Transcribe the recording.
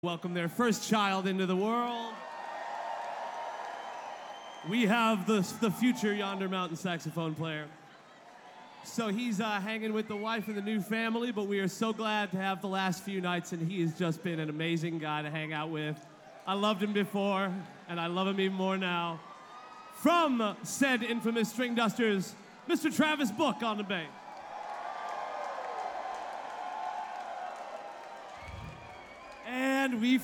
Welcome their first child into the world. We have the future Yonder Mountain saxophone player. So he's hanging with the wife and the new family, but we are so glad to have the last few nights, and he has just been an amazing guy to hang out with. I loved him before, and I love him even more now. From said infamous String Dusters, Mr. Travis Book on the bass. And we